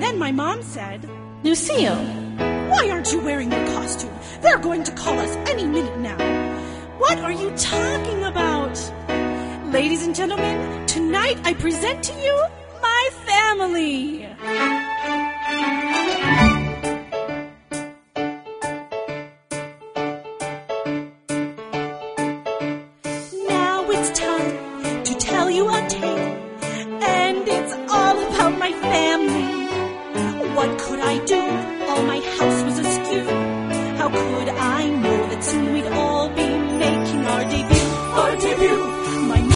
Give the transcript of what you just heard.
Then my mom said, Lucille, why aren't you wearing your costume? They're going to call us any minute now. What are you talking about? Ladies and gentlemen, tonight I present to you my family.